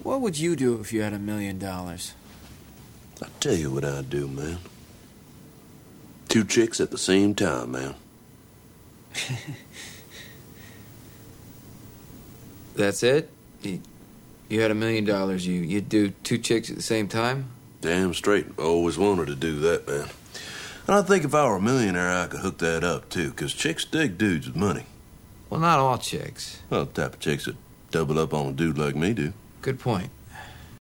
What would you do if you had $1 million? I'll tell you what I'd do, man. 2 chicks at the same time, man. That's it? You had $1 million, you'd do 2 chicks at the same time? Damn straight. Always wanted to do that, man. And I think if I were a millionaire, I could hook that up, too, because chicks dig dudes with money. Well, not all chicks. Well, the type of chicks that double up on a dude like me do. Good point.